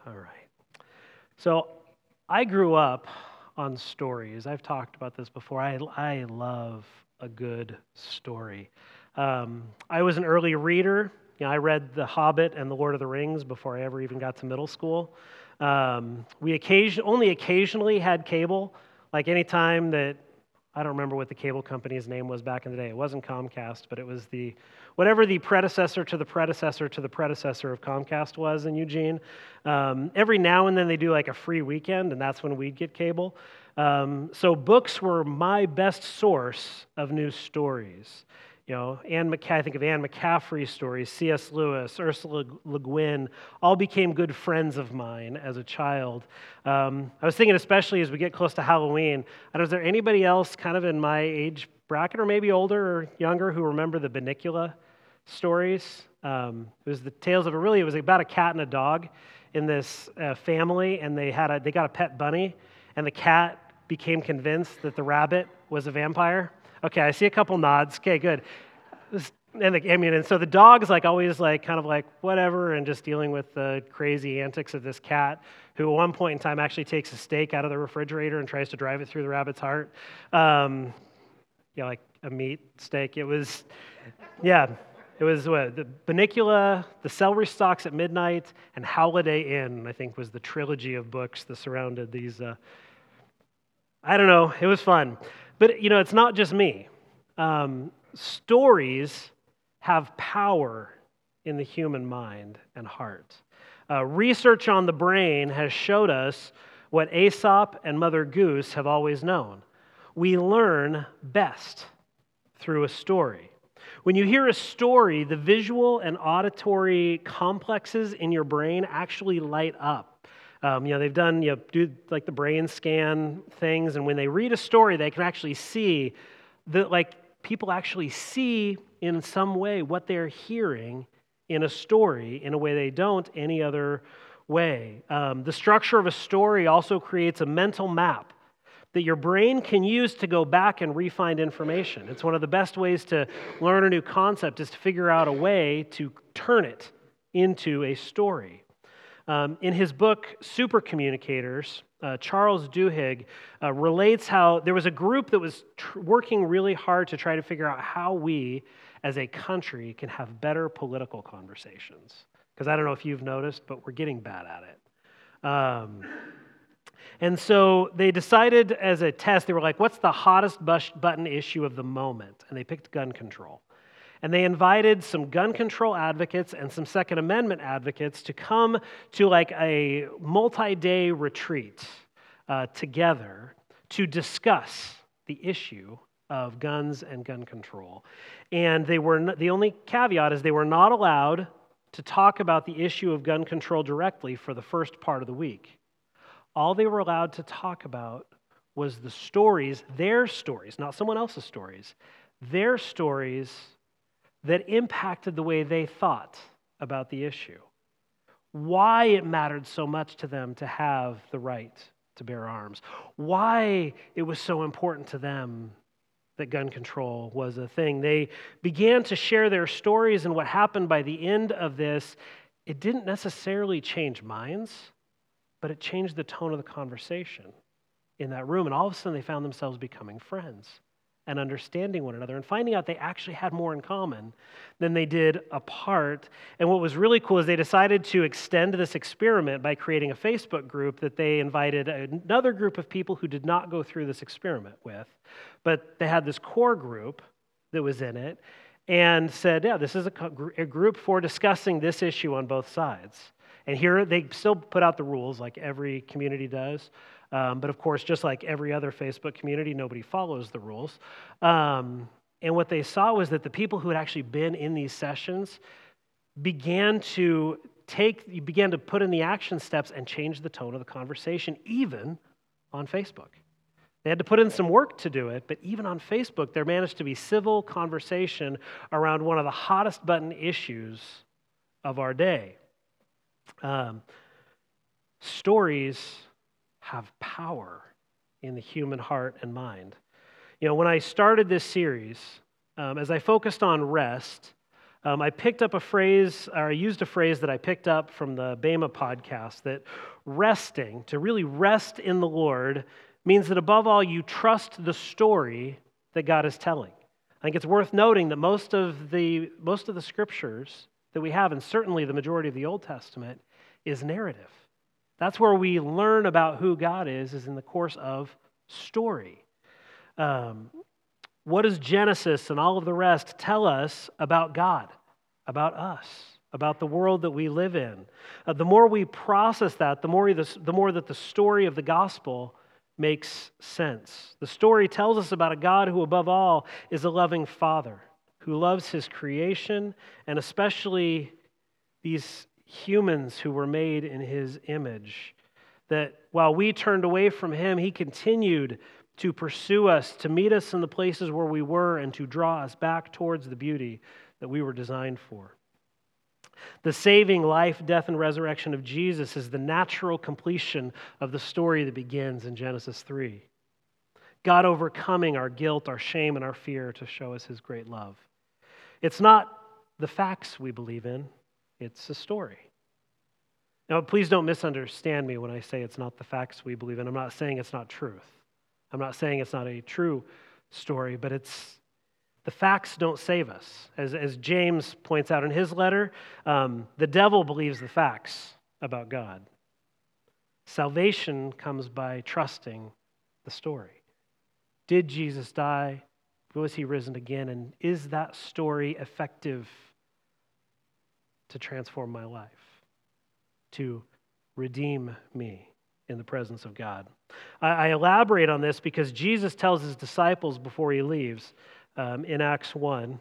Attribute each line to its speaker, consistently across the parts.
Speaker 1: All right. So I grew up on stories. I've talked about this before. I love a good story. I was an early reader. I read The Hobbit and The Lord of the Rings before I ever even got to middle school. Only occasionally had cable, like any time that I don't remember what the cable company's name was back in the day. It wasn't Comcast, but it was whatever the predecessor to the predecessor to the predecessor of Comcast was in Eugene. Every now and then they do like a free weekend, and that's when we'd get cable. So books were my best source of new stories. I think of Anne McCaffrey's stories, C.S. Lewis, Ursula Le Guin, all became good friends of mine as a child. I was thinking, especially as we get close to Halloween, I don't know, is there anybody else kind of in my age bracket, or maybe older or younger, who remember the Bunnicula stories? It was the tales of it was about a cat and a dog in this family, and they got a pet bunny, and the cat became convinced that the rabbit was a vampire. Okay, I see a couple nods. Okay, good. And so the dog's always kind of whatever, and just dealing with the crazy antics of this cat, who at one point in time actually takes a steak out of the refrigerator and tries to drive it through the rabbit's heart. Like a meat steak. It was the Bunnicula, The Celery Stalks at Midnight, and Holiday Inn, I think, was the trilogy of books that surrounded these. I don't know. It was fun. But, it's not just me. Stories have power in the human mind and heart. Research on the brain has showed us what Aesop and Mother Goose have always known. We learn best through a story. When you hear a story, the visual and auditory complexes in your brain actually light up. They've done, do like the brain scan things, and when they read a story, they can actually see that, people actually see in some way what they're hearing in a story in a way they don't any other way. The structure of a story also creates a mental map that your brain can use to go back and re-find information. It's one of the best ways to learn a new concept, is to figure out a way to turn it into a story. In his book, Supercommunicators, Charles Duhigg relates how there was a group that was working really hard to try to figure out how we, as a country, can have better political conversations. Because I don't know if you've noticed, but we're getting bad at it. And so they decided as a test, they were like, what's the hottest button issue of the moment? And they picked gun control. And they invited some gun control advocates and some Second Amendment advocates to come to a multi-day retreat together to discuss the issue of guns and gun control. And the only caveat is they were not allowed to talk about the issue of gun control directly for the first part of the week. All they were allowed to talk about was the stories, their stories, not someone else's stories, their stories that impacted the way they thought about the issue. Why it mattered so much to them to have the right to bear arms. Why it was so important to them that gun control was a thing. They began to share their stories, and what happened by the end of this, it didn't necessarily change minds, but it changed the tone of the conversation in that room. And all of a sudden, they found themselves becoming friends and understanding one another and finding out they actually had more in common than they did apart. And what was really cool is they decided to extend this experiment by creating a Facebook group that they invited another group of people who did not go through this experiment with. But they had this core group that was in it and said, yeah, this is a group for discussing this issue on both sides. And here they still put out the rules like every community does. But of course, just like every other Facebook community, nobody follows the rules. And what they saw was that the people who had actually been in these sessions began to put in the action steps and change the tone of the conversation, even on Facebook. They had to put in some work to do it, but even on Facebook, there managed to be civil conversation around one of the hottest button issues of our day. Stories have power in the human heart and mind. When I started this series, as I focused on rest, I picked up a phrase, or I used a phrase that I picked up from the Bema podcast, that resting, to really rest in the Lord, means that above all, you trust the story that God is telling. I think it's worth noting that most of the scriptures that we have, and certainly the majority of the Old Testament, is narrative. That's where we learn about who God is in the course of story. What does Genesis and all of the rest tell us about God, about us, about the world that we live in? The more we process that, the more that the story of the gospel makes sense. The story tells us about a God who, above all, is a loving Father, who loves his creation, and especially these humans who were made in his image. That while we turned away from him, he continued to pursue us, to meet us in the places where we were, and to draw us back towards the beauty that we were designed for. The saving life, death, and resurrection of Jesus is the natural completion of the story that begins in Genesis 3. God overcoming our guilt, our shame, and our fear to show us his great love. It's not the facts we believe in, it's a story. Now, please don't misunderstand me when I say it's not the facts we believe in. I'm not saying it's not truth. I'm not saying it's not a true story, but the facts don't save us. As James points out in his letter, the devil believes the facts about God. Salvation comes by trusting the story. Did Jesus die? Was he risen again? And is that story effective to transform my life, to redeem me in the presence of God? I elaborate on this because Jesus tells his disciples before he leaves in Acts 1,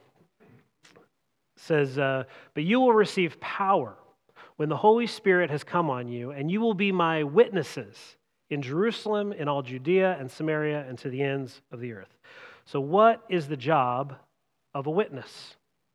Speaker 1: says, "But you will receive power when the Holy Spirit has come on you, and you will be my witnesses in Jerusalem, in all Judea and Samaria, and to the ends of the earth." So what is the job of a witness?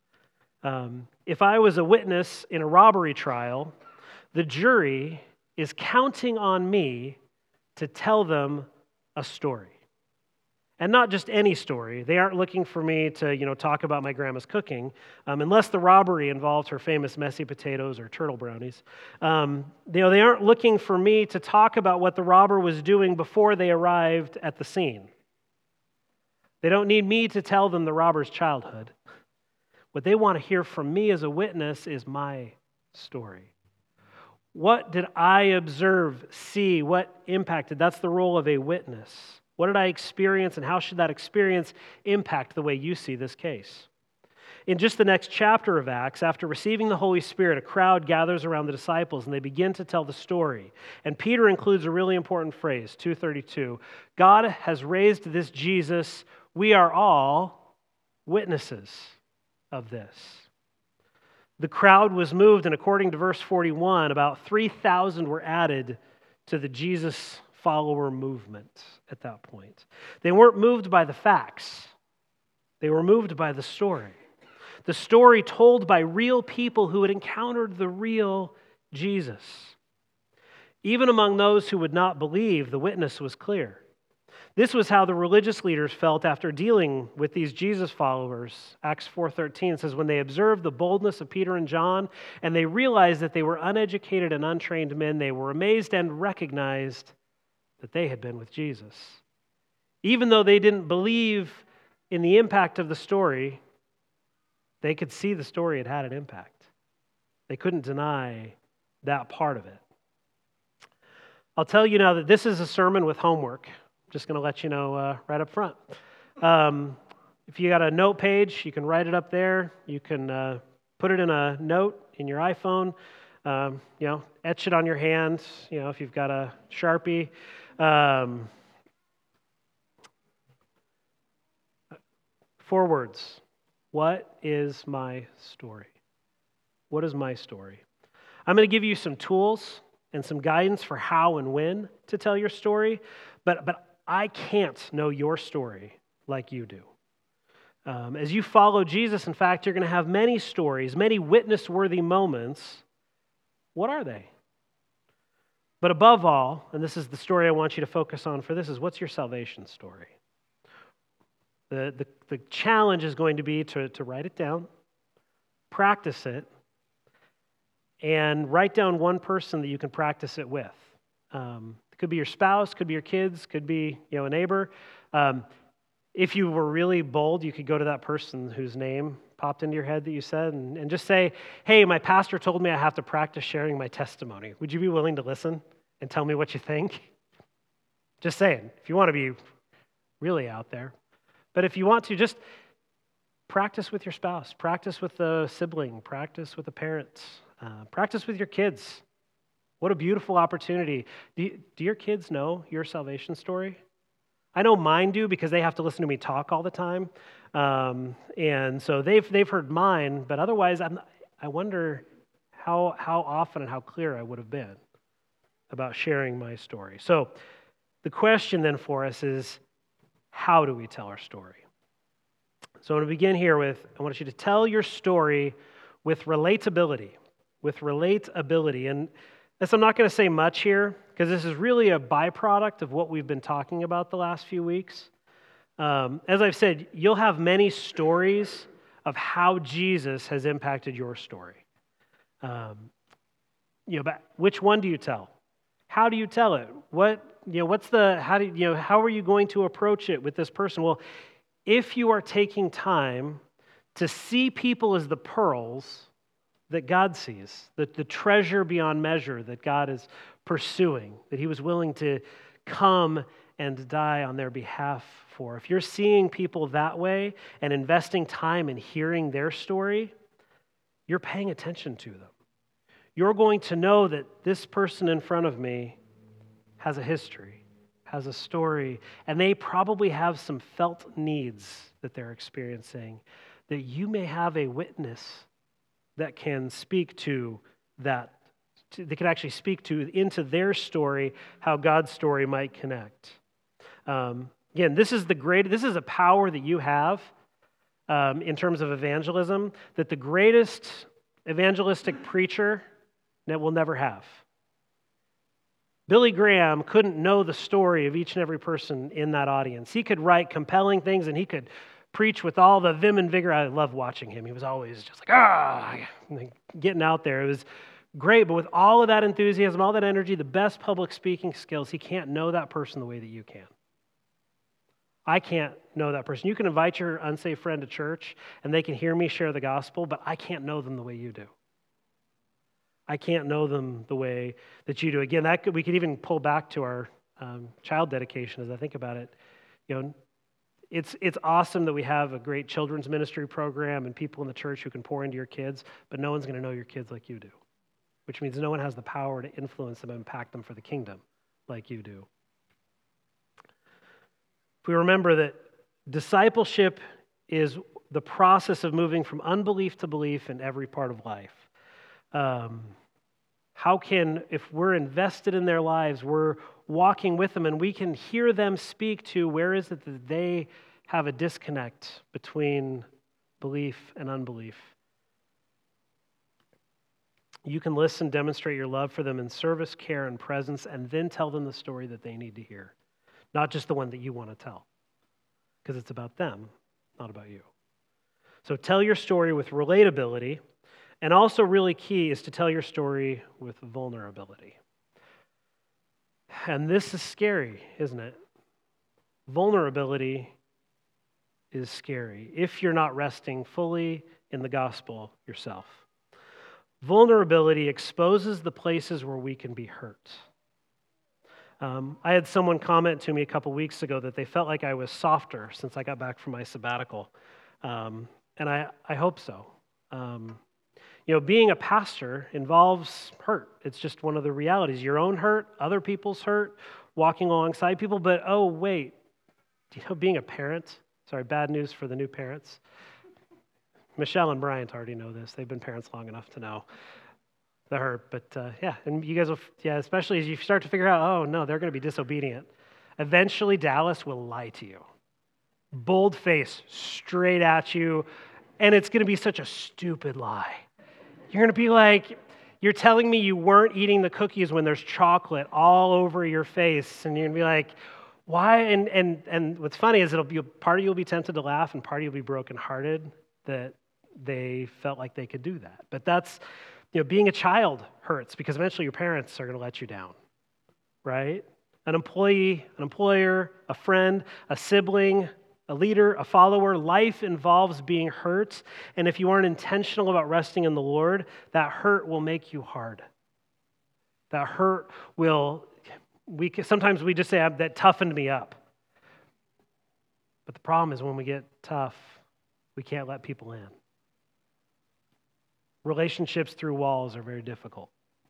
Speaker 1: If I was a witness in a robbery trial, the jury is counting on me to tell them a story. And not just any story. They aren't looking for me to, talk about my grandma's cooking, unless the robbery involved her famous messy potatoes or turtle brownies. They aren't looking for me to talk about what the robber was doing before they arrived at the scene. They don't need me to tell them the robber's childhood. What they want to hear from me as a witness is my story. What did I observe, see, what impacted? That's the role of a witness. What did I experience, and how should that experience impact the way you see this case? In just the next chapter of Acts, after receiving the Holy Spirit, a crowd gathers around the disciples, and they begin to tell the story. And Peter includes a really important phrase, 2:32. God has raised this Jesus. We are all witnesses of this. The crowd was moved, and according to verse 41, about 3,000 were added to the Jesus follower movement at that point. They weren't moved by the facts. They were moved by the story. The story told by real people who had encountered the real Jesus. Even among those who would not believe, the witness was clear. This was how the religious leaders felt after dealing with these Jesus followers. Acts 4:13 says, when they observed the boldness of Peter and John, and they realized that they were uneducated and untrained men, they were amazed and recognized that they had been with Jesus. Even though they didn't believe in the impact of the story, they could see the story had had an impact. They couldn't deny that part of it. I'll tell you now that this is a sermon with homework. Just going to let you know right up front. If you got a note page, you can write it up there. You can put it in a note in your iPhone. Etch it on your hand. If you've got a Sharpie. 4 words. What is my story? What is my story? I'm going to give you some tools and some guidance for how and when to tell your story, but I can't know your story like you do. As you follow Jesus, in fact, you're going to have many stories, many witness-worthy moments. What are they? But above all, and this is the story I want you to focus on for this, is what's your salvation story? The challenge is going to be to write it down, practice it, and write down one person that you can practice it with. It could be your spouse, could be your kids, could be a neighbor. If you were really bold, you could go to that person whose name popped into your head that you said and just say, hey, my pastor told me I have to practice sharing my testimony. Would you be willing to listen and tell me what you think? Just saying, if you want to be really out there. But if you want to, just practice with your spouse, practice with a sibling, practice with a parent, practice with your kids. What a beautiful opportunity. Do your kids know your salvation story? I know mine do because they have to listen to me talk all the time. And so they've heard mine, but otherwise I wonder how often and how clear I would have been about sharing my story. So the question then for us is, how do we tell our story? So I'm going to begin here with, I want you to tell your story with relatability. And so I'm not going to say much here, because this is really a byproduct of what we've been talking about the last few weeks. As I've said, you'll have many stories of how Jesus has impacted your story. But which one do you tell? How do you tell it? How are you going to approach it with this person? Well, if you are taking time to see people as the pearls that God sees, the treasure beyond measure that God is pursuing, that he was willing to come and die on their behalf for. If you're seeing people that way and investing time in hearing their story, you're paying attention to them. You're going to know that this person in front of me has a history, has a story, and they probably have some felt needs that they're experiencing that you may have a witness that can speak to that. They can actually speak to into their story how God's story might connect. Again, this is a power that you have in terms of evangelism that the greatest evangelistic preacher that will never have. Billy Graham couldn't know the story of each and every person in that audience. He could write compelling things and he could preach with all the vim and vigor. I love watching him. He was always just getting out there. It was great, but with all of that enthusiasm, all that energy, the best public speaking skills, he can't know that person the way that you can. I can't know that person. You can invite your unsaved friend to church and they can hear me share the gospel, but I can't know them the way you do. I can't know them the way that you do. Again, we could even pull back to our child dedication as I think about it. It's awesome that we have a great children's ministry program and people in the church who can pour into your kids, but no one's going to know your kids like you do, which means no one has the power to influence them and impact them for the kingdom like you do. If we remember that discipleship is the process of moving from unbelief to belief in every part of life. If we're invested in their lives, we're walking with them and we can hear them speak to where is it that they have a disconnect between belief and unbelief. You can listen, demonstrate your love for them in service, care, and presence, and then tell them the story that they need to hear, not just the one that you want to tell, because it's about them, not about you. So tell your story with relatability. And also really key is to tell your story with vulnerability. And this is scary, isn't it? Vulnerability is scary if you're not resting fully in the gospel yourself. Vulnerability exposes the places where we can be hurt. I had someone comment to me a couple weeks ago that they felt like I was softer since I got back from my sabbatical. And I hope so. Being a pastor involves hurt. It's just one of the realities. Your own hurt, other people's hurt, walking alongside people. But, oh, wait, being a parent, bad news for the new parents. Michelle and Bryant already know this. They've been parents long enough to know the hurt. But, and you guys will, especially as you start to figure out, oh, no, they're going to be disobedient. Eventually, Dallas will lie to you. Bold face, straight at you, and it's going to be such a stupid lie. You're going to be like, you're telling me you weren't eating the cookies when there's chocolate all over your face. And you're going to be like, why? And what's funny is part of you will be tempted to laugh and part of you will be brokenhearted that they felt like they could do that. But that's, being a child hurts because eventually your parents are going to let you down, right? An employee, an employer, a friend, a sibling, a leader, a follower. Life involves being hurt. And if you aren't intentional about resting in the Lord, that hurt will make you hard. That hurt will, sometimes we just say, that toughened me up. But the problem is when we get tough, we can't let people in. Relationships through walls are very difficult.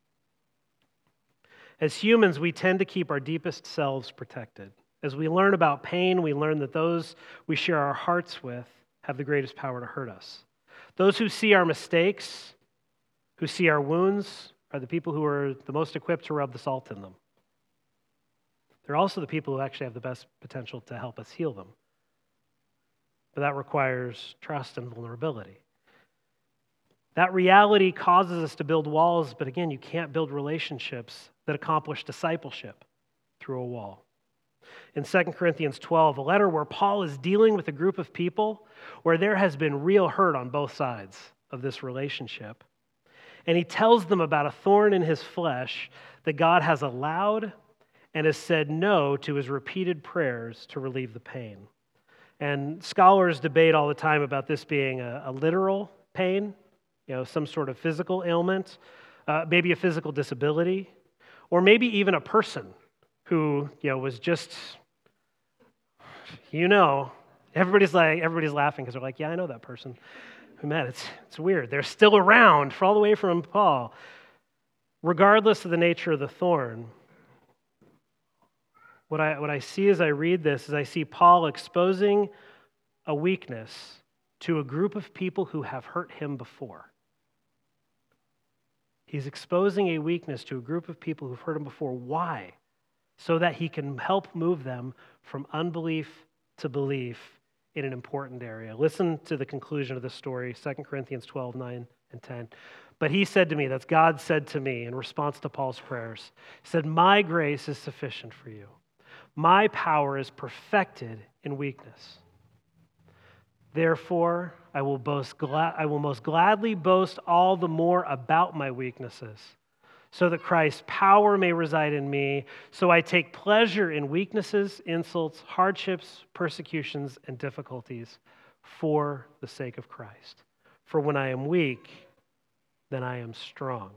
Speaker 1: As humans, we tend to keep our deepest selves protected. As we learn about pain, we learn that those we share our hearts with have the greatest power to hurt us. Those who see our mistakes, who see our wounds, are the people who are the most equipped to rub the salt in them. They're also the people who actually have the best potential to help us heal them. But that requires trust and vulnerability. That reality causes us to build walls, but again, you can't build relationships that accomplish discipleship through a wall. In 2 Corinthians 12, a letter where Paul is dealing with a group of people where there has been real hurt on both sides of this relationship. And he tells them about a thorn in his flesh that God has allowed and has said no to his repeated prayers to relieve the pain. And scholars debate all the time about this being a literal pain, some sort of physical ailment, maybe a physical disability, or maybe even a person who, was just, everybody's laughing because they're like, yeah, I know that person. Man, it's weird. They're still around for all the way from Paul. Regardless of the nature of the thorn, what I see as I read this is I see Paul exposing a weakness to a group of people who have hurt him before. He's exposing a weakness to a group of people who've hurt him before. Why? So that he can help move them from unbelief to belief in an important area. Listen to the conclusion of the story, 2 Corinthians 12, 9 and 10. But he said to me, that's God said to me in response to Paul's prayers, he said, "My grace is sufficient for you. My power is perfected in weakness. Therefore, I will most gladly boast all the more about my weaknesses, so that Christ's power may reside in me. So I take pleasure in weaknesses, insults, hardships, persecutions, and difficulties for the sake of Christ. For when I am weak, then I am strong."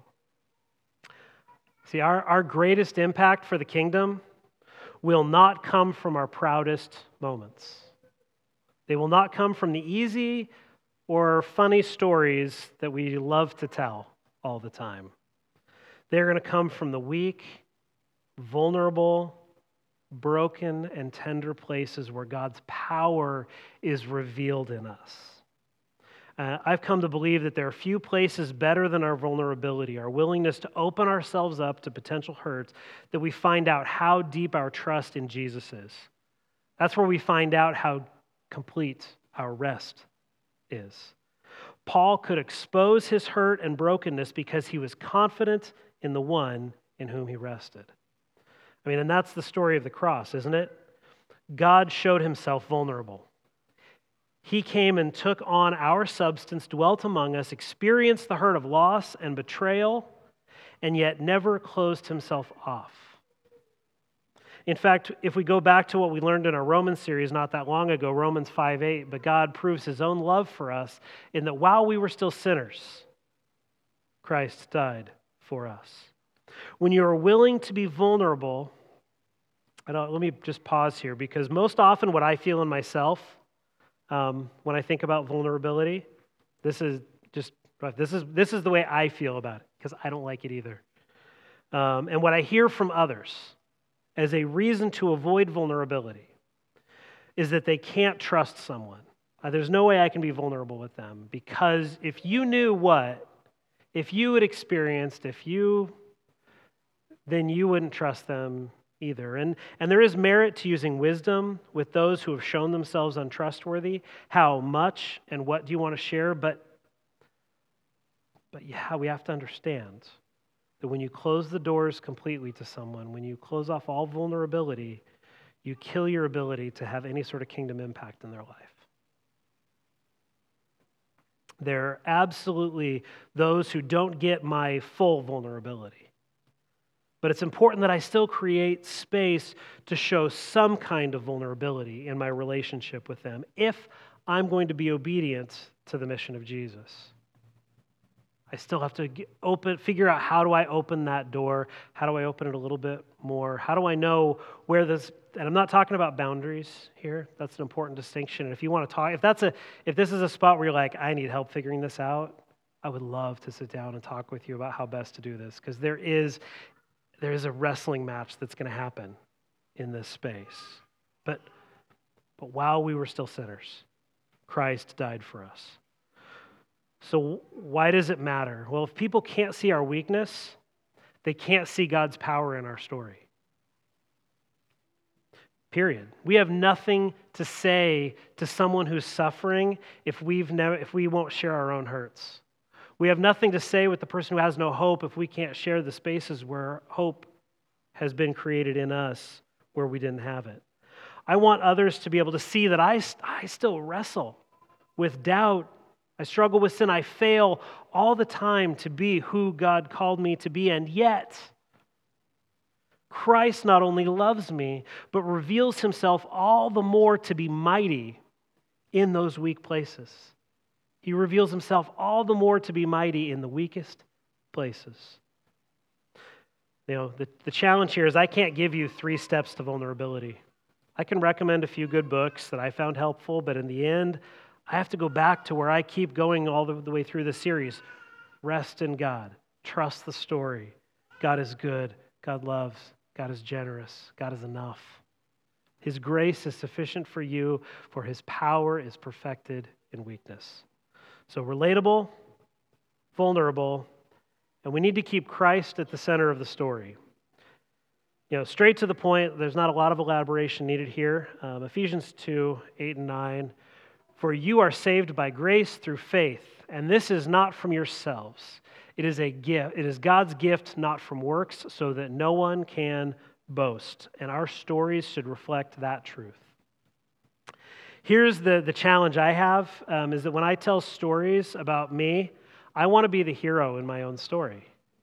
Speaker 1: See, our greatest impact for the kingdom will not come from our proudest moments. They will not come from the easy or funny stories that we love to tell all the time. They're going to come from the weak, vulnerable, broken, and tender places where God's power is revealed in us. I've come to believe that there are few places better than our vulnerability, our willingness to open ourselves up to potential hurt, that we find out how deep our trust in Jesus is. That's where we find out how complete our rest is. Paul could expose his hurt and brokenness because he was confident in the one in whom he rested. And that's the story of the cross, isn't it? God showed himself vulnerable. He came and took on our substance, dwelt among us, experienced the hurt of loss and betrayal, and yet never closed himself off. In fact, if we go back to what we learned in our Romans series not that long ago, Romans 5:8, but God proves his own love for us in that while we were still sinners, Christ died for us. When you are willing to be vulnerable, let me just pause here, because most often what I feel in myself when I think about vulnerability, this is the way I feel about it, because I don't like it either. And what I hear from others as a reason to avoid vulnerability is that they can't trust someone. There's no way I can be vulnerable with them, because if you knew if you had experienced, then you wouldn't trust them either. And there is merit to using wisdom with those who have shown themselves untrustworthy. How much and what do you want to share? But yeah, we have to understand that when you close the doors completely to someone, when you close off all vulnerability, you kill your ability to have any sort of kingdom impact in their life. There are absolutely those who don't get my full vulnerability. But it's important that I still create space to show some kind of vulnerability in my relationship with them if I'm going to be obedient to the mission of Jesus. I still have to figure out how do I open that door? How do I open it a little bit more? How do I know where this, and I'm not talking about boundaries here. That's an important distinction. And if you want to talk, if this is a spot where you're like, I need help figuring this out, I would love to sit down and talk with you about how best to do this, because there is a wrestling match that's going to happen in this space. But while we were still sinners, Christ died for us. So why does it matter? Well, if people can't see our weakness, they can't see God's power in our story. Period. We have nothing to say to someone who's suffering if we won't share our own hurts. We have nothing to say with the person who has no hope if we can't share the spaces where hope has been created in us where we didn't have it. I want others to be able to see that I still wrestle with doubt. I struggle with sin. I fail all the time to be who God called me to be, and yet Christ not only loves me, but reveals himself all the more to be mighty in those weak places. He reveals himself all the more to be mighty in the weakest places. You know, the challenge here is I can't give you 3 steps to vulnerability. I can recommend a few good books that I found helpful, but in the end, I have to go back to where I keep going all the way through the series. Rest in God. Trust the story. God is good. God loves. God is generous. God is enough. His grace is sufficient for you, for his power is perfected in weakness. So relatable, vulnerable, and we need to keep Christ at the center of the story. You know, straight to the point, there's not a lot of elaboration needed here. Ephesians 2, 8 and 9. For you are saved by grace through faith, and this is not from yourselves. It is a gift. It is God's gift, not from works, so that no one can boast. And our stories should reflect that truth. Here's the challenge I have, is that when I tell stories about me, I want to be the hero in my own story.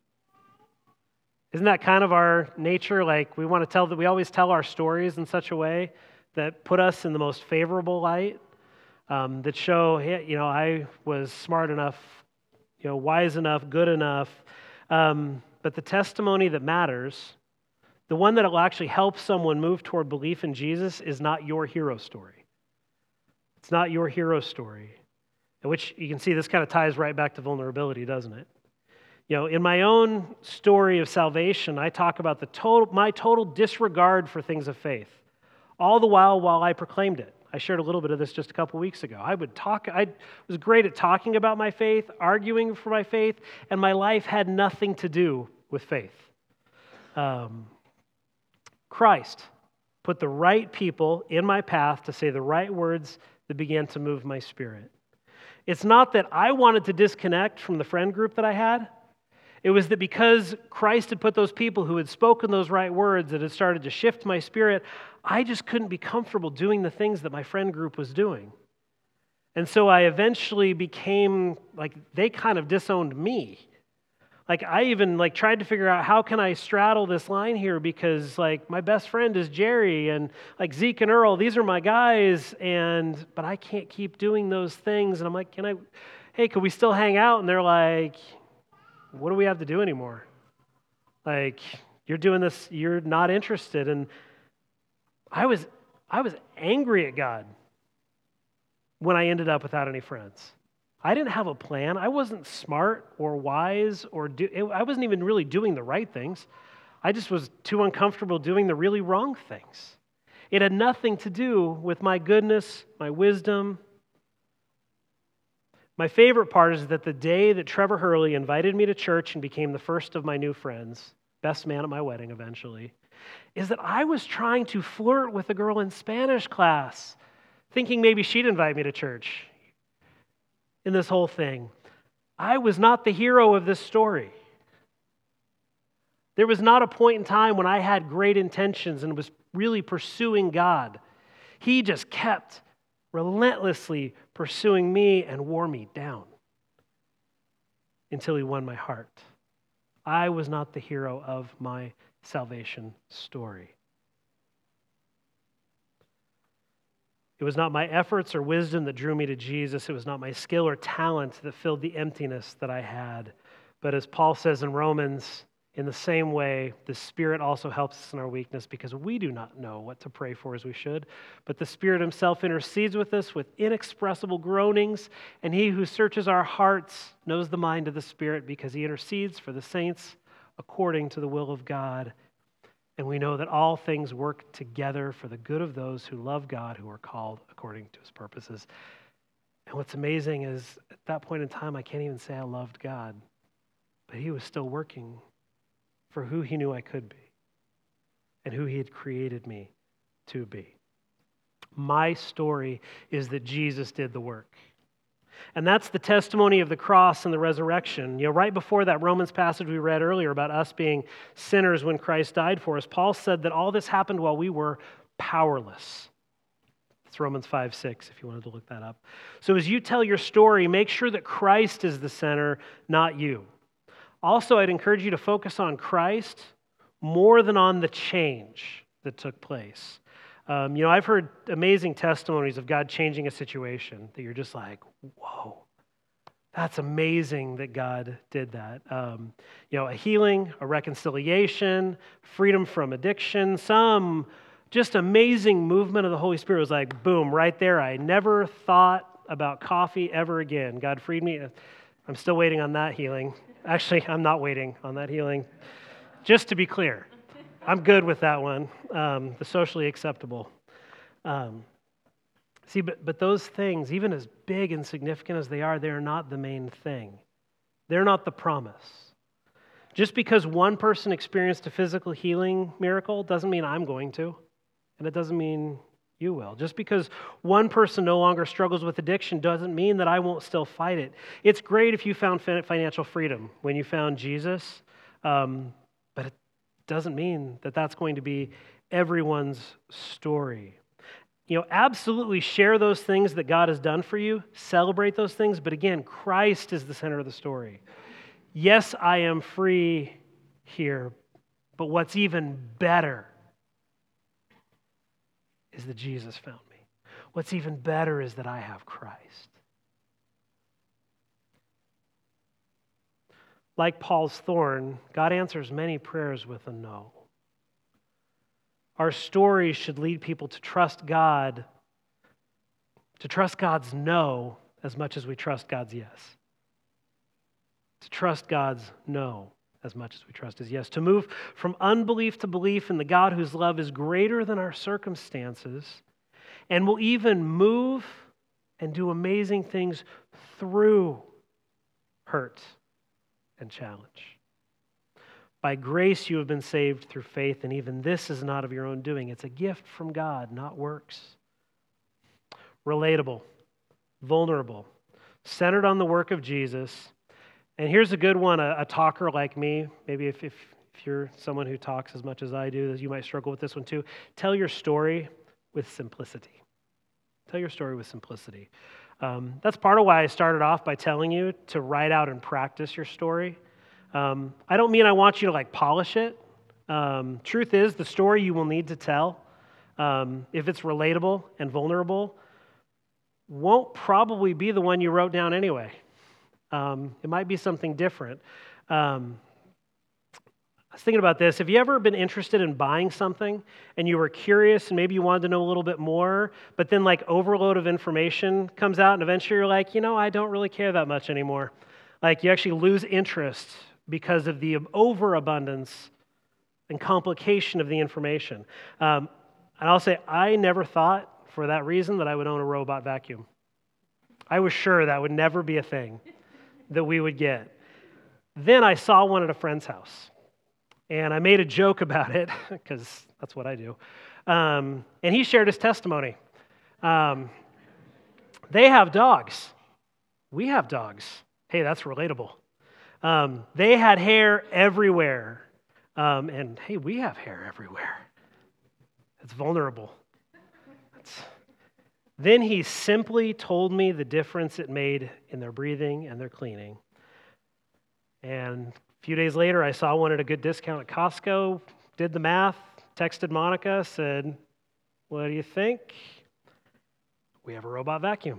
Speaker 1: Isn't that kind of our nature? Like we always tell our stories in such a way that put us in the most favorable light. That show, hey, I was smart enough, wise enough, good enough. But the testimony that matters, the one that will actually help someone move toward belief in Jesus, is not your hero story. It's not your hero story, which you can see this kind of ties right back to vulnerability, doesn't it? In my own story of salvation, I talk about my total disregard for things of faith, all the while I proclaimed it. I shared a little bit of this just a couple weeks ago. I was great at talking about my faith, arguing for my faith, and my life had nothing to do with faith. Christ put the right people in my path to say the right words that began to move my spirit. It's not that I wanted to disconnect from the friend group that I had. It was that because Christ had put those people who had spoken those right words that had started to shift my spirit, I just couldn't be comfortable doing the things that my friend group was doing. And so I eventually became, they kind of disowned me. I even tried to figure out how can I straddle this line here because my best friend is Jerry and Zeke and Earl, these are my guys, but I can't keep doing those things. And I'm like, could we still hang out? And they're like, what do we have to do anymore? You're doing this, you're not interested. And I was angry at God when I ended up without any friends. I didn't have a plan. I wasn't smart or wise I wasn't even really doing the right things. I just was too uncomfortable doing the really wrong things. It had nothing to do with my goodness, my wisdom. My favorite part is that the day that Trevor Hurley invited me to church and became the first of my new friends, best man at my wedding eventually, is that I was trying to flirt with a girl in Spanish class, thinking maybe she'd invite me to church. In this whole thing, I was not the hero of this story. There was not a point in time when I had great intentions and was really pursuing God. He just kept relentlessly pursuing me and wore me down. until he won my heart. I was not the hero of my salvation story. It was not my efforts or wisdom that drew me to Jesus. It was not my skill or talent that filled the emptiness that I had. But as Paul says in Romans, in the same way, the Spirit also helps us in our weakness because we do not know what to pray for as we should. But the Spirit himself intercedes with us with inexpressible groanings, and he who searches our hearts knows the mind of the Spirit because he intercedes for the saints according to the will of God. And we know that all things work together for the good of those who love God, who are called according to his purposes. And what's amazing is at that point in time, I can't even say I loved God, but he was still working for who he knew I could be and who he had created me to be. My story is that Jesus did the work. And that's the testimony of the cross and the resurrection. Right before that Romans passage we read earlier about us being sinners when Christ died for us, Paul said that all this happened while we were powerless. It's Romans 5:6 if you wanted to look that up. So as you tell your story, make sure that Christ is the center, not you. Also, I'd encourage you to focus on Christ more than on the change that took place. I've heard amazing testimonies of God changing a situation that you're just like, whoa, that's amazing that God did that. A healing, a reconciliation, freedom from addiction, some just amazing movement of the Holy Spirit was like, boom, right there. I never thought about coffee ever again. God freed me. I'm still waiting on that healing. Actually, I'm not waiting on that healing. Just to be clear, I'm good with that one, the socially acceptable. But those things, even as big and significant as they are not the main thing. They're not the promise. Just because one person experienced a physical healing miracle doesn't mean I'm going to, and it doesn't mean you will. Just because one person no longer struggles with addiction doesn't mean that I won't still fight it. It's great if you found financial freedom when you found Jesus, but it doesn't mean that that's going to be everyone's story. Absolutely share those things that God has done for you, celebrate those things, but again, Christ is the center of the story. Yes, I am free here, but what's even better is that Jesus found me. What's even better is that I have Christ. Like Paul's thorn, God answers many prayers with a no. Our stories should lead people to trust God's no as much as we trust God's yes. To trust God's no as much as we trust his yes. To move from unbelief to belief in the God whose love is greater than our circumstances and will even move and do amazing things through hurt and challenge. By grace you have been saved through faith, and even this is not of your own doing. It's a gift from God, not works. Relatable, vulnerable, centered on the work of Jesus. And here's a good one, a talker like me. Maybe if you're someone who talks as much as I do, you might struggle with this one too. Tell your story with simplicity. Tell your story with simplicity. That's part of why I started off by telling you to write out and practice your story. I don't mean I want you to polish it. Truth is, the story you will need to tell, if it's relatable and vulnerable, won't probably be the one you wrote down anyway. It might be something different. I was thinking about this. Have you ever been interested in buying something and you were curious and maybe you wanted to know a little bit more, but then overload of information comes out and eventually you're like, I don't really care that much anymore. You actually lose interest because of the overabundance and complication of the information. And I'll say, I never thought for that reason that I would own a robot vacuum. I was sure that would never be a thing that we would get. Then I saw one at a friend's house, and I made a joke about it, because that's what I do. And he shared his testimony. They have dogs. We have dogs. Hey, that's relatable. They had hair everywhere. And hey, we have hair everywhere. It's vulnerable. Then he simply told me the difference it made in their breathing and their cleaning. And a few days later, I saw one at a good discount at Costco, did the math, texted Monica, said, "What do you think? We have a robot vacuum."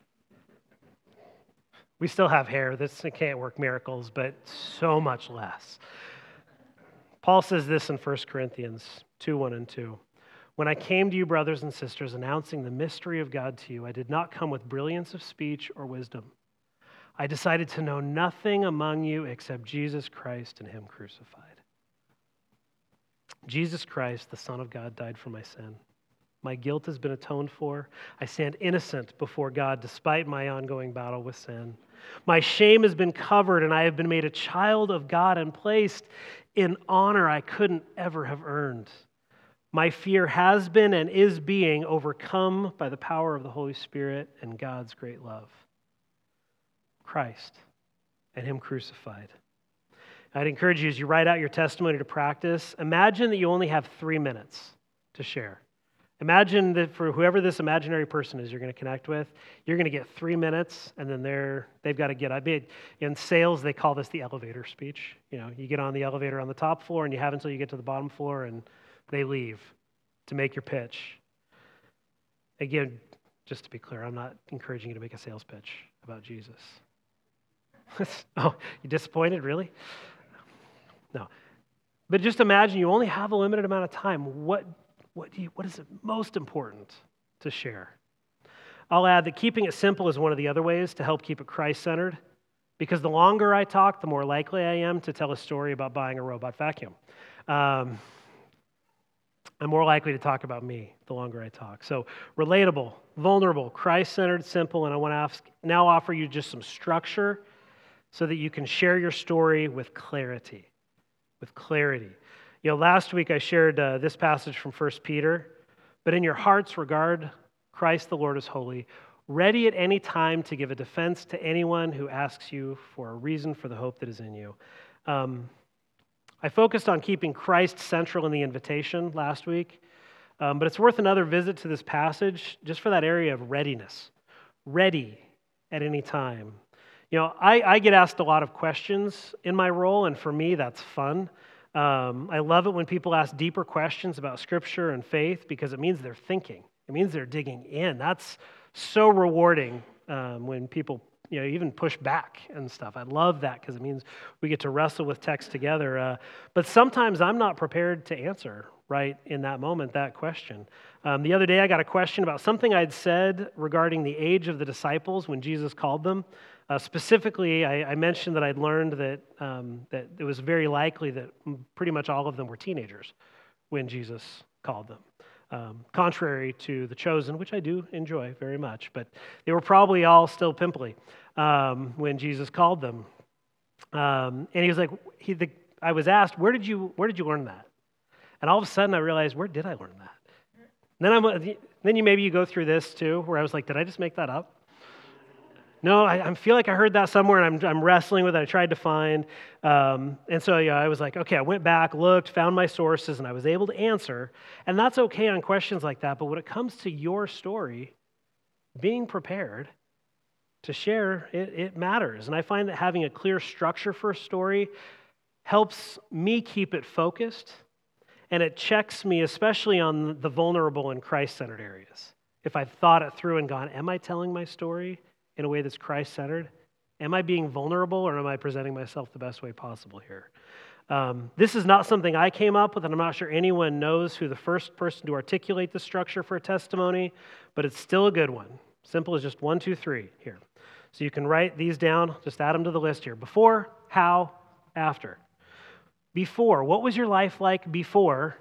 Speaker 1: We still have hair. It can't work miracles, but so much less. Paul says this in 1 Corinthians 2:1 and 2. "When I came to you, brothers and sisters, announcing the mystery of God to you, I did not come with brilliance of speech or wisdom. I decided to know nothing among you except Jesus Christ and Him crucified. Jesus Christ, the Son of God, died for my sin. My guilt has been atoned for. I stand innocent before God despite my ongoing battle with sin. My shame has been covered, and I have been made a child of God and placed in honor I couldn't ever have earned. My fear has been and is being overcome by the power of the Holy Spirit and God's great love. Christ and Him crucified." I'd encourage you, as you write out your testimony to practice, imagine that you only have 3 minutes to share. Imagine that for whoever this imaginary person is you're going to connect with, you're going to get 3 minutes, and then they've got to get up. In sales, they call this the elevator speech. You get on the elevator on the top floor, and you have until you get to the bottom floor, and they leave to make your pitch. Again, just to be clear, I'm not encouraging you to make a sales pitch about Jesus. Oh, you disappointed, really? No. But just imagine you only have a limited amount of time. What is it most important to share? I'll add that keeping it simple is one of the other ways to help keep it Christ-centered, because the longer I talk, the more likely I am to tell a story about buying a robot vacuum. I'm more likely to talk about me the longer I talk. So relatable, vulnerable, Christ-centered, simple, and I want to now offer you just some structure so that you can share your story with clarity. Last week I shared this passage from 1 Peter, "But in your hearts regard Christ the Lord as holy, ready at any time to give a defense to anyone who asks you for a reason for the hope that is in you." I focused on keeping Christ central in the invitation last week, but it's worth another visit to this passage just for that area of readiness. Ready at any time. I get asked a lot of questions in my role, and for me, that's fun. I love it when people ask deeper questions about Scripture and faith because it means they're thinking. It means they're digging in. That's so rewarding when people even push back and stuff. I love that because it means we get to wrestle with text together. But sometimes I'm not prepared to answer right in that moment that question. The other day I got a question about something I'd said regarding the age of the disciples when Jesus called them. Specifically, I mentioned that I'd learned that it was very likely that pretty much all of them were teenagers when Jesus called them. Contrary to The Chosen, which I do enjoy very much, but they were probably all still pimply when Jesus called them. And he was like, I was asked, where did you learn that? And all of a sudden I realized, where did I learn that? Then you go through this too, where I was like, did I just make that up? No, I feel like I heard that somewhere, and I'm wrestling with it. I tried to find, and so I was like, okay, I went back, looked, found my sources, and I was able to answer. And that's okay on questions like that, but when it comes to your story, being prepared to share, it matters. And I find that having a clear structure for a story helps me keep it focused, and it checks me, especially on the vulnerable and Christ-centered areas. If I've thought it through and gone, am I telling my story in a way that's Christ-centered? Am I being vulnerable, or am I presenting myself the best way possible here? This is not something I came up with, and I'm not sure anyone knows who the first person to articulate the structure for a testimony, but it's still a good one. Simple as just 1, 2, 3 here. So you can write these down, just add them to the list here. Before, how, after. Before, what was your life like before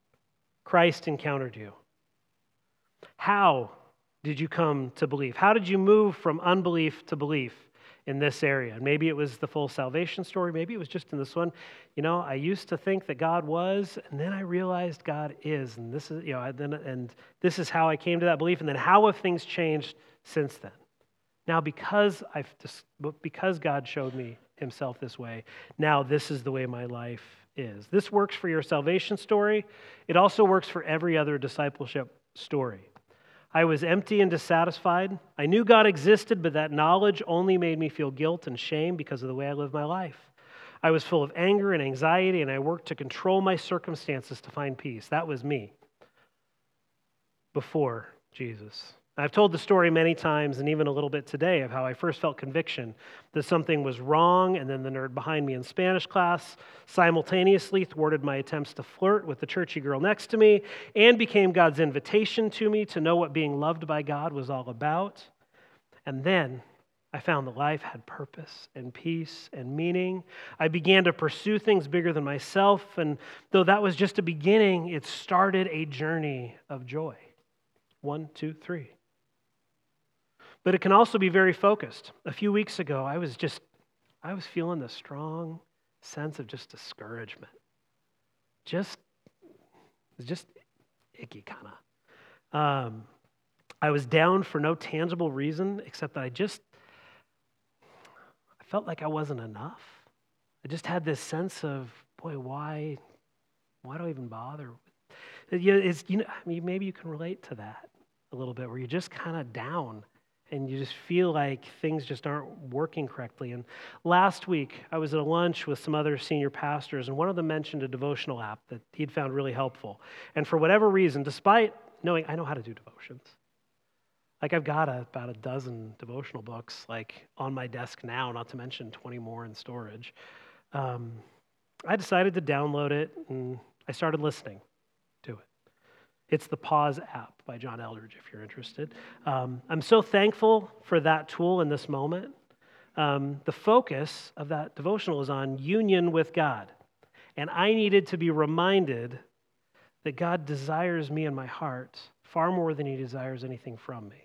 Speaker 1: Christ encountered you? How did you come to believe? How did you move from unbelief to belief in this area? And maybe it was the full salvation story. Maybe it was just in this one. I used to think that God was, and then I realized God is, and this is, and this is how I came to that belief. And then how have things changed since then? Now, because God showed me Himself this way, now this is the way my life is. This works for your salvation story. It also works for every other discipleship story. I was empty and dissatisfied. I knew God existed, but that knowledge only made me feel guilt and shame because of the way I lived my life. I was full of anger and anxiety, and I worked to control my circumstances to find peace. That was me before Jesus. I've told the story many times, and even a little bit today, of how I first felt conviction that something was wrong, and then the nerd behind me in Spanish class simultaneously thwarted my attempts to flirt with the churchy girl next to me, and became God's invitation to me to know what being loved by God was all about. And then I found that life had purpose and peace and meaning. I began to pursue things bigger than myself, and though that was just a beginning, it started a journey of joy. 1, 2, 3. But it can also be very focused. A few weeks ago, I was feeling this strong sense of just discouragement. Just icky kind of. I was down for no tangible reason except that I felt like I wasn't enough. I just had this sense of, boy, why do I even bother? Maybe you can relate to that a little bit, where you're just kind of down and you just feel like things just aren't working correctly. And last week, I was at a lunch with some other senior pastors, and one of them mentioned a devotional app that he'd found really helpful. And for whatever reason, despite knowing I know how to do devotions, like I've got about a dozen devotional books like on my desk now, not to mention 20 more in storage, I decided to download it, and I started listening to it. It's the Pause app by John Eldredge, if you're interested. I'm so thankful for that tool in this moment. The focus of that devotional is on union with God. And I needed to be reminded that God desires me in my heart far more than he desires anything from me.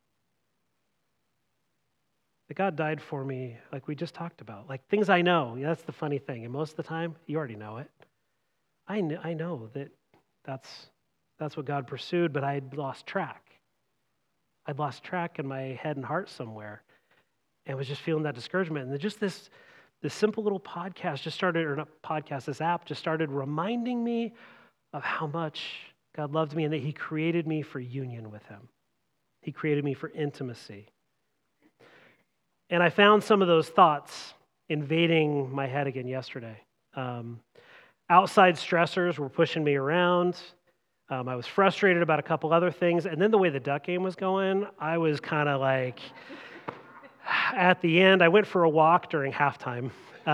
Speaker 1: That God died for me, like we just talked about, like things I know. Yeah, that's the funny thing. And most of the time, you already know it. I know that that's what God pursued, but I'd lost track. I'd lost track in my head and heart somewhere, and was just feeling that discouragement. And just this simple little podcast this app just started reminding me of how much God loved me and that he created me for union with him. He created me for intimacy. And I found some of those thoughts invading my head again yesterday. Outside stressors were pushing me around. I was frustrated about a couple other things. And then the way the Duck game was going, I was kind of like, at the end, I went for a walk during halftime.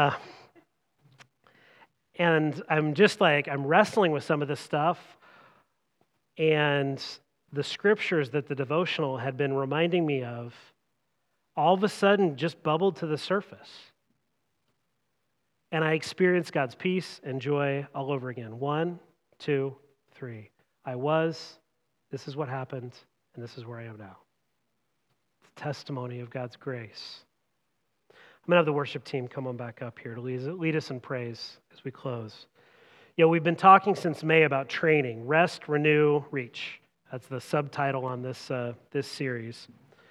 Speaker 1: And I'm wrestling with some of this stuff. And the scriptures that the devotional had been reminding me of all of a sudden just bubbled to the surface. And I experienced God's peace and joy all over again. 1, 2, 3. This is what happened, and this is where I am now. It's a testimony of God's grace. I'm going to have the worship team come on back up here to lead us in praise as we close. We've been talking since May about training, rest, renew, reach. That's the subtitle on this series.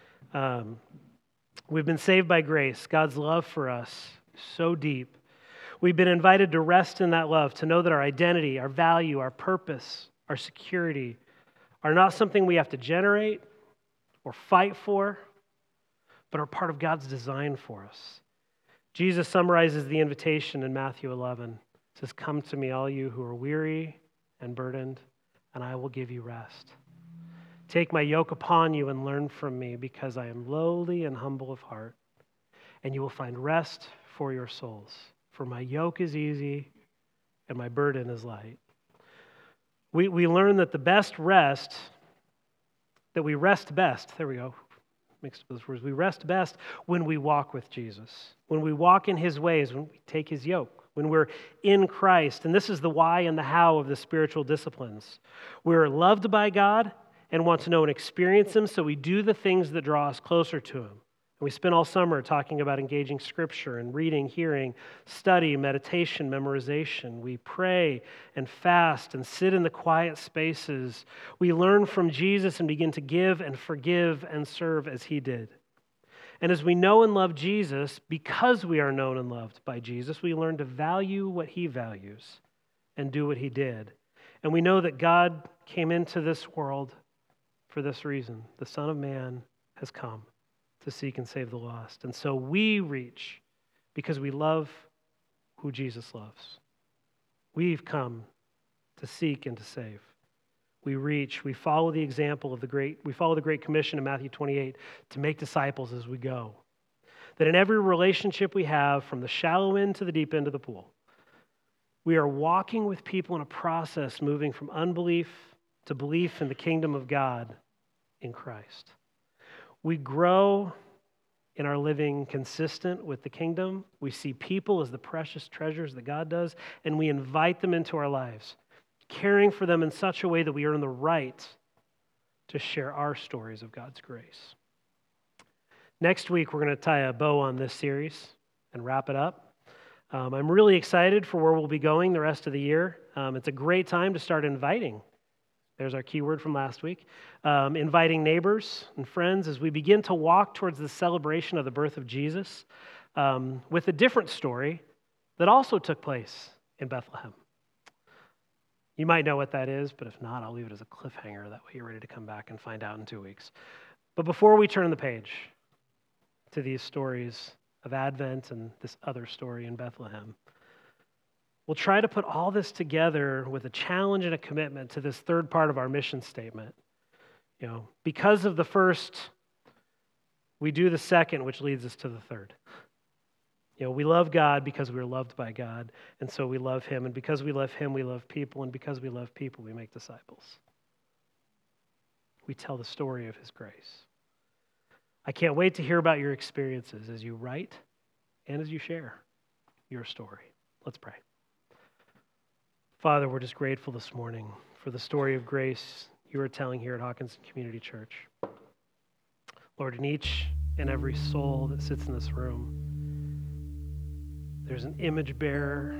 Speaker 1: We've been saved by grace, God's love for us, so deep. We've been invited to rest in that love, to know that our identity, our value, our purpose, our security are not something we have to generate or fight for, but are part of God's design for us. Jesus summarizes the invitation in Matthew 11. It says, "Come to me, all you who are weary and burdened, and I will give you rest. Take my yoke upon you and learn from me, because I am lowly and humble of heart, and you will find rest for your souls. For my yoke is easy and my burden is light." We learn that the best rest, that we rest best, there we go, mixed up those words, we rest best when we walk with Jesus, when we walk in his ways, when we take his yoke, when we're in Christ. And this is the why and the how of the spiritual disciplines. We're loved by God and want to know and experience him, so we do the things that draw us closer to him. And we spent all summer talking about engaging scripture and reading, hearing, study, meditation, memorization. We pray and fast and sit in the quiet spaces. We learn from Jesus and begin to give and forgive and serve as he did. And as we know and love Jesus, because we are known and loved by Jesus, we learn to value what he values and do what he did. And we know that God came into this world for this reason. The Son of Man has come to seek and save the lost. And so we reach because we love who Jesus loves. We've come to seek and to save. We follow the example of the Great Commission in Matthew 28 to make disciples as we go. That in every relationship we have, from the shallow end to the deep end of the pool, we are walking with people in a process moving from unbelief to belief in the kingdom of God in Christ. We grow in our living consistent with the kingdom. We see people as the precious treasures that God does, and we invite them into our lives, caring for them in such a way that we earn the right to share our stories of God's grace. Next week, we're going to tie a bow on this series and wrap it up. I'm really excited for where we'll be going the rest of the year. It's a great time to start inviting. There's our keyword from last week. Inviting neighbors and friends as we begin to walk towards the celebration of the birth of Jesus with a different story that also took place in Bethlehem. You might know what that is, but if not, I'll leave it as a cliffhanger. That way you're ready to come back and find out in 2 weeks. But before we turn the page to these stories of Advent and this other story in Bethlehem, we'll try to put all this together with a challenge and a commitment to this third part of our mission statement. Because of the first, we do the second, which leads us to the third. We love God because we are loved by God, and so we love Him. And because we love Him, we love people. And because we love people, we make disciples. We tell the story of His grace. I can't wait to hear about your experiences as you write and as you share your story. Let's pray. Father, we're just grateful this morning for the story of grace you are telling here at Hawkinson Community Church. Lord, in each and every soul that sits in this room, there's an image bearer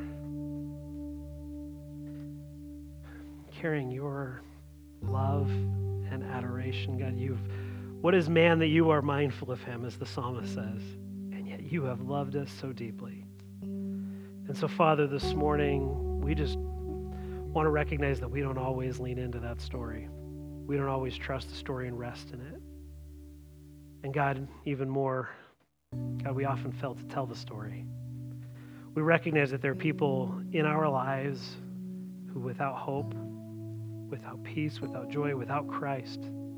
Speaker 1: carrying your love and adoration. God, what is man that you are mindful of him, as the psalmist says, and yet you have loved us so deeply. And so, Father, this morning, we just want to recognize that we don't always lean into that story. We don't always trust the story and rest in it. And God, even more, God, we often fail to tell the story. We recognize that there are people in our lives who, without hope, without peace, without joy, without Christ,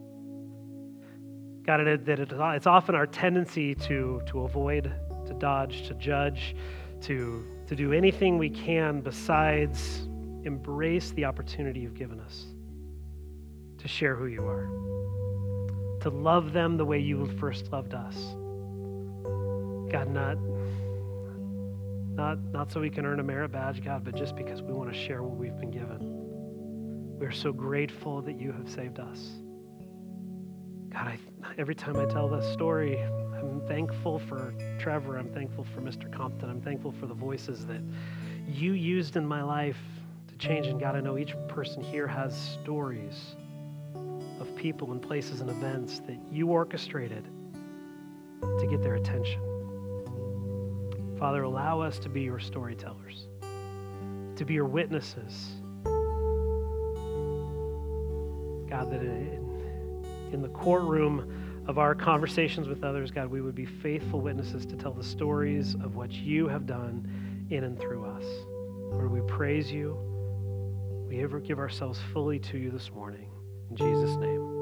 Speaker 1: God, it's often our tendency to avoid, to dodge, to judge, to do anything we can besides embrace the opportunity you've given us to share who you are, to love them the way you first loved us. God, not so we can earn a merit badge, God, but just because we want to share what we've been given. We're so grateful that you have saved us. God, every time I tell this story, I'm thankful for Trevor. I'm thankful for Mr. Compton. I'm thankful for the voices that you used in my life to change. And God, I know each person here has stories of people and places and events that you orchestrated to get their attention. Father, allow us to be your storytellers, to be your witnesses. God, that in the courtroom of our conversations with others, God, we would be faithful witnesses to tell the stories of what you have done in and through us. Lord, we praise you. We ever give ourselves fully to you this morning. In Jesus' name.